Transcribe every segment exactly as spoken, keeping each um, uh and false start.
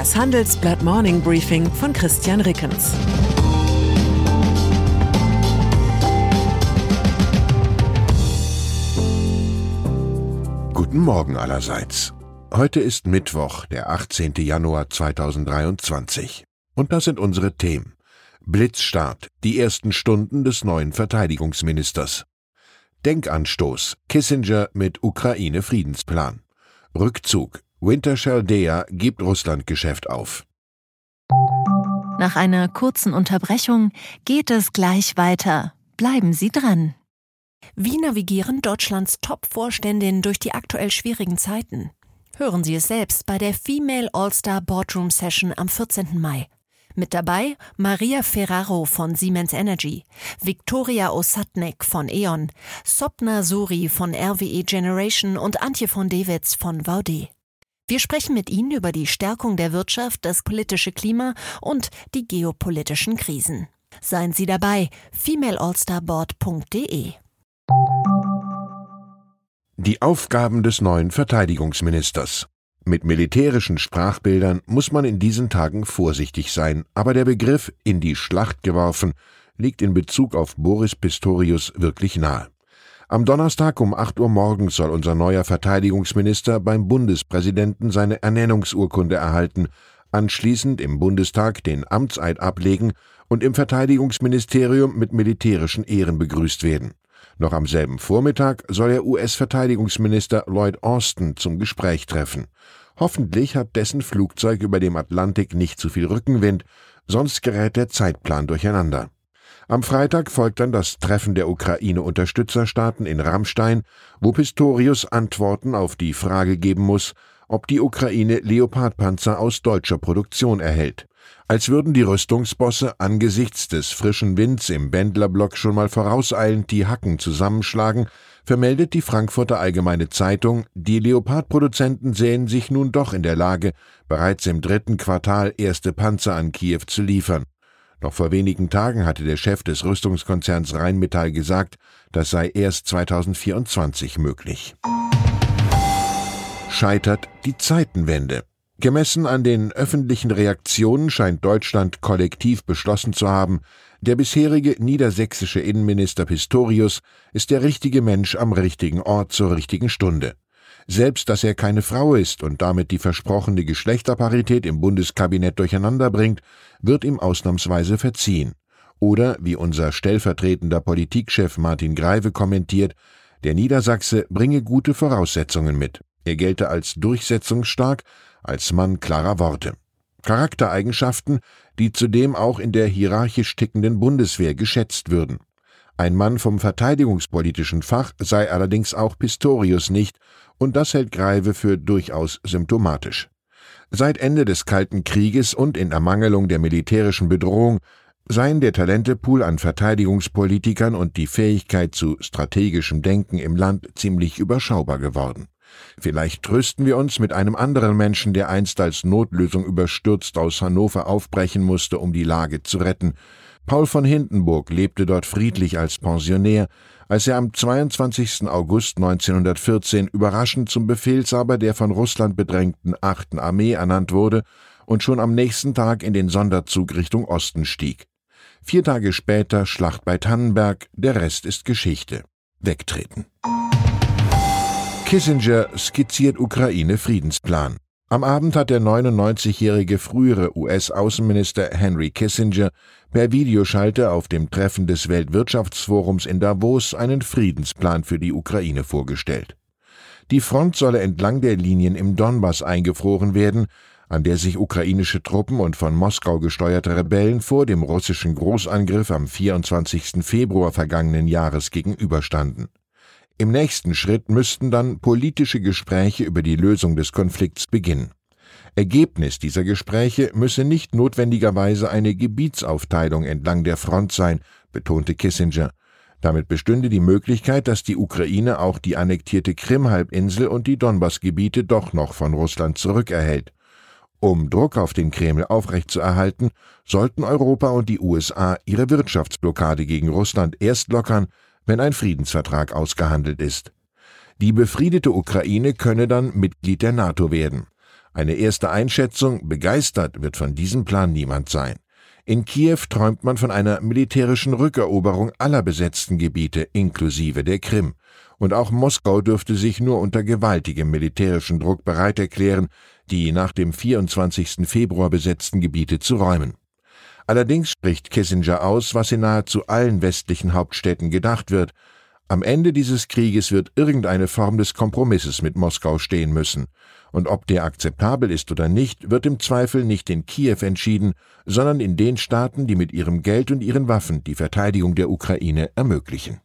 Das Handelsblatt Morning Briefing von Christian Rickens. Guten Morgen allerseits. Heute ist Mittwoch, der achtzehnten Januar zweitausenddreiundzwanzig. Und das sind unsere Themen. Blitzstart, die ersten Stunden des neuen Verteidigungsministers. Denkanstoß, Kissinger mit Ukraine-Friedensplan. Rückzug, Winter Shaldea gibt Russlandgeschäft auf. Nach einer kurzen Unterbrechung geht es gleich weiter. Bleiben Sie dran. Wie navigieren Deutschlands Top-Vorständinnen durch die aktuell schwierigen Zeiten? Hören Sie es selbst bei der Female All-Star Boardroom Session am vierzehnten Mai. Mit dabei Maria Ferraro von Siemens Energy, Viktoria Ossadnek von E.ON, Sopna Suri von R W E Generation und Antje von Dewitz von Vaude. Wir sprechen mit Ihnen über die Stärkung der Wirtschaft, das politische Klima und die geopolitischen Krisen. Seien Sie dabei, female all star board punkt de. Die Aufgaben des neuen Verteidigungsministers. Mit militärischen Sprachbildern muss man in diesen Tagen vorsichtig sein, aber der Begriff »in die Schlacht geworfen« liegt in Bezug auf Boris Pistorius wirklich nahe. Am Donnerstag um acht Uhr morgens soll unser neuer Verteidigungsminister beim Bundespräsidenten seine Ernennungsurkunde erhalten, anschließend im Bundestag den Amtseid ablegen und im Verteidigungsministerium mit militärischen Ehren begrüßt werden. Noch am selben Vormittag soll er U S-Verteidigungsminister Lloyd Austin zum Gespräch treffen. Hoffentlich hat dessen Flugzeug über dem Atlantik nicht zu viel Rückenwind, sonst gerät der Zeitplan durcheinander. Am Freitag folgt dann das Treffen der Ukraine-Unterstützerstaaten in Ramstein, wo Pistorius Antworten auf die Frage geben muss, ob die Ukraine Leopardpanzer aus deutscher Produktion erhält. Als würden die Rüstungsbosse angesichts des frischen Winds im Bändlerblock schon mal vorauseilend die Hacken zusammenschlagen, vermeldet die Frankfurter Allgemeine Zeitung, die Leopardproduzenten sähen sich nun doch in der Lage, bereits im dritten Quartal erste Panzer an Kiew zu liefern. Noch vor wenigen Tagen hatte der Chef des Rüstungskonzerns Rheinmetall gesagt, das sei erst zweitausendvierundzwanzig möglich. Scheitert die Zeitenwende. Gemessen an den öffentlichen Reaktionen scheint Deutschland kollektiv beschlossen zu haben, der bisherige niedersächsische Innenminister Pistorius ist der richtige Mensch am richtigen Ort zur richtigen Stunde. Selbst, dass er keine Frau ist und damit die versprochene Geschlechterparität im Bundeskabinett durcheinander bringt, wird ihm ausnahmsweise verziehen. Oder, wie unser stellvertretender Politikchef Martin Greive kommentiert, der Niedersachse bringe gute Voraussetzungen mit. Er gelte als durchsetzungsstark, als Mann klarer Worte. Charaktereigenschaften, die zudem auch in der hierarchisch tickenden Bundeswehr geschätzt würden. Ein Mann vom verteidigungspolitischen Fach sei allerdings auch Pistorius nicht, und das hält Greive für durchaus symptomatisch. Seit Ende des Kalten Krieges und in Ermangelung der militärischen Bedrohung seien der Talentepool an Verteidigungspolitikern und die Fähigkeit zu strategischem Denken im Land ziemlich überschaubar geworden. Vielleicht trösten wir uns mit einem anderen Menschen, der einst als Notlösung überstürzt aus Hannover aufbrechen musste, um die Lage zu retten. Paul von Hindenburg lebte dort friedlich als Pensionär, als er am zweiundzwanzigsten August neunzehnhundertvierzehn überraschend zum Befehlshaber der von Russland bedrängten achten Armee ernannt wurde und schon am nächsten Tag in den Sonderzug Richtung Osten stieg. Vier Tage später Schlacht bei Tannenberg, der Rest ist Geschichte. Wegtreten. Kissinger skizziert Ukraine-Friedensplan. Am Abend hat der neunundneunzigjährige frühere U S-Außenminister Henry Kissinger per Videoschalte auf dem Treffen des Weltwirtschaftsforums in Davos einen Friedensplan für die Ukraine vorgestellt. Die Front solle entlang der Linien im Donbass eingefroren werden, an der sich ukrainische Truppen und von Moskau gesteuerte Rebellen vor dem russischen Großangriff am vierundzwanzigsten Februar vergangenen Jahres gegenüberstanden. Im nächsten Schritt müssten dann politische Gespräche über die Lösung des Konflikts beginnen. Ergebnis dieser Gespräche müsse nicht notwendigerweise eine Gebietsaufteilung entlang der Front sein, betonte Kissinger. Damit bestünde die Möglichkeit, dass die Ukraine auch die annektierte Krim-Halbinsel und die Donbass-Gebiete doch noch von Russland zurückerhält. Um Druck auf den Kreml aufrechtzuerhalten, sollten Europa und die U S A ihre Wirtschaftsblockade gegen Russland erst lockern, wenn ein Friedensvertrag ausgehandelt ist. Die befriedete Ukraine könne dann Mitglied der NATO werden. Eine erste Einschätzung: begeistert wird von diesem Plan niemand sein. In Kiew träumt man von einer militärischen Rückeroberung aller besetzten Gebiete inklusive der Krim. Und auch Moskau dürfte sich nur unter gewaltigem militärischen Druck bereit erklären, die nach dem vierundzwanzigsten Februar besetzten Gebiete zu räumen. Allerdings spricht Kissinger aus, was in nahezu allen westlichen Hauptstädten gedacht wird: Am Ende dieses Krieges wird irgendeine Form des Kompromisses mit Moskau stehen müssen. Und ob der akzeptabel ist oder nicht, wird im Zweifel nicht in Kiew entschieden, sondern in den Staaten, die mit ihrem Geld und ihren Waffen die Verteidigung der Ukraine ermöglichen.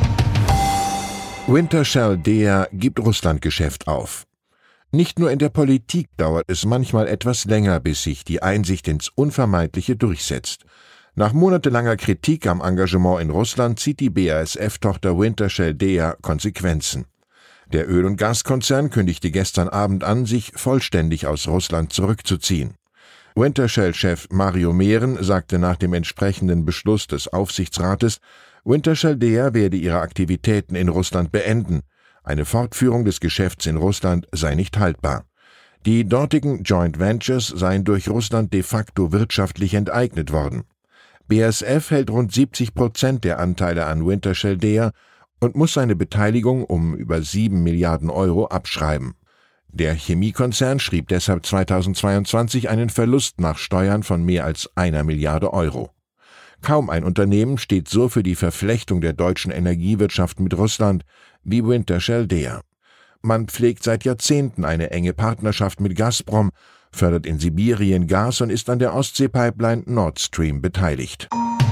Wintershall Dea gibt Russlandgeschäft auf. Nicht nur in der Politik dauert es manchmal etwas länger, bis sich die Einsicht ins Unvermeidliche durchsetzt. Nach monatelanger Kritik am Engagement in Russland zieht die B A S F-Tochter Wintershall Dea Konsequenzen. Der Öl- und Gaskonzern kündigte gestern Abend an, sich vollständig aus Russland zurückzuziehen. Wintershall-Chef Mario Mehren sagte nach dem entsprechenden Beschluss des Aufsichtsrates, Wintershall Dea werde ihre Aktivitäten in Russland beenden. Eine Fortführung des Geschäfts in Russland sei nicht haltbar. Die dortigen Joint Ventures seien durch Russland de facto wirtschaftlich enteignet worden. B A S F hält rund siebzig Prozent der Anteile an Wintershall Dea und muss seine Beteiligung um über sieben Milliarden Euro abschreiben. Der Chemiekonzern schrieb deshalb zweitausendzweiundzwanzig einen Verlust nach Steuern von mehr als einer Milliarde Euro. Kaum ein Unternehmen steht so für die Verflechtung der deutschen Energiewirtschaft mit Russland wie Wintershall Dea. Man pflegt seit Jahrzehnten eine enge Partnerschaft mit Gazprom, fördert in Sibirien Gas und ist an der Ostsee-Pipeline Nord Stream beteiligt.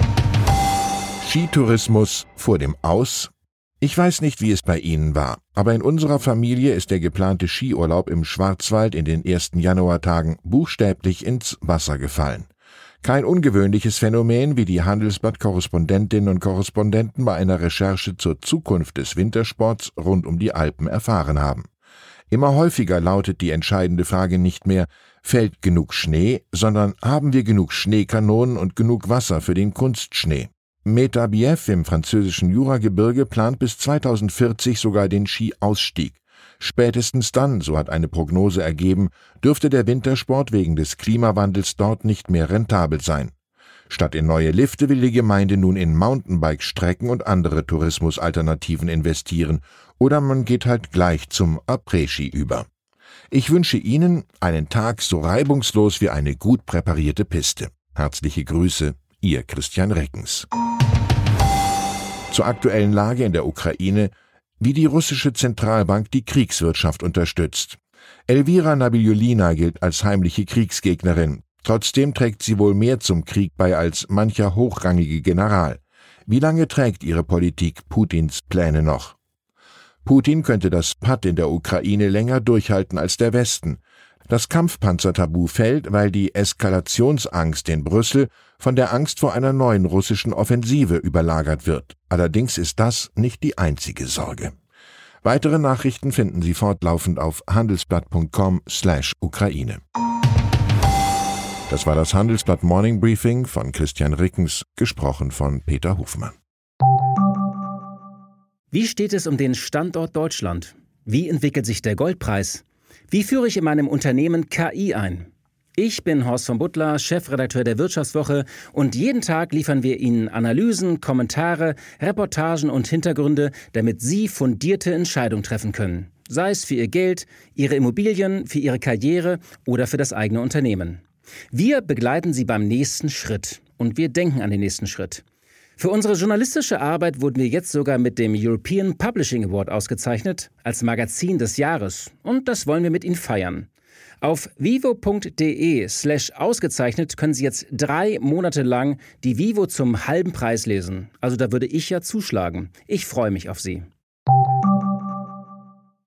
Skitourismus vor dem Aus? Ich weiß nicht, wie es bei Ihnen war, aber in unserer Familie ist der geplante Skiurlaub im Schwarzwald in den ersten Januartagen buchstäblich ins Wasser gefallen. Kein ungewöhnliches Phänomen, wie die Handelsblatt-Korrespondentinnen und Korrespondenten bei einer Recherche zur Zukunft des Wintersports rund um die Alpen erfahren haben. Immer häufiger lautet die entscheidende Frage nicht mehr, fällt genug Schnee, sondern haben wir genug Schneekanonen und genug Wasser für den Kunstschnee? Metabiev im französischen Juragebirge plant bis zweitausendvierzig sogar den Skiausstieg. Spätestens dann, so hat eine Prognose ergeben, dürfte der Wintersport wegen des Klimawandels dort nicht mehr rentabel sein. Statt in neue Lifte will die Gemeinde nun in Mountainbike-Strecken und andere Tourismusalternativen investieren, oder man geht halt gleich zum Après-Ski über. Ich wünsche Ihnen einen Tag so reibungslos wie eine gut präparierte Piste. Herzliche Grüße, Ihr Christian Reckens. Zur aktuellen Lage in der Ukraine, wie die russische Zentralbank die Kriegswirtschaft unterstützt. Elvira Nabiulina gilt als heimliche Kriegsgegnerin. Trotzdem trägt sie wohl mehr zum Krieg bei als mancher hochrangige General. Wie lange trägt ihre Politik Putins Pläne noch? Putin könnte das Patt in der Ukraine länger durchhalten als der Westen. Das Kampfpanzertabu fällt, weil die Eskalationsangst in Brüssel von der Angst vor einer neuen russischen Offensive überlagert wird. Allerdings ist das nicht die einzige Sorge. Weitere Nachrichten finden Sie fortlaufend auf handelsblatt punkt com slash Ukraine. Das war das Handelsblatt Morning Briefing von Christian Rickens, gesprochen von Peter Hofmann. Wie steht es um den Standort Deutschland? Wie entwickelt sich der Goldpreis? Wie führe ich in meinem Unternehmen K I ein? Ich bin Horst von Butler, Chefredakteur der Wirtschaftswoche, und jeden Tag liefern wir Ihnen Analysen, Kommentare, Reportagen und Hintergründe, damit Sie fundierte Entscheidungen treffen können. Sei es für Ihr Geld, Ihre Immobilien, für Ihre Karriere oder für das eigene Unternehmen. Wir begleiten Sie beim nächsten Schritt und wir denken an den nächsten Schritt. Für unsere journalistische Arbeit wurden wir jetzt sogar mit dem European Publishing Award ausgezeichnet als Magazin des Jahres, und das wollen wir mit Ihnen feiern. Auf vivo punkt de slash ausgezeichnet können Sie jetzt drei Monate lang die Vivo zum halben Preis lesen. Also da würde ich ja zuschlagen. Ich freue mich auf Sie.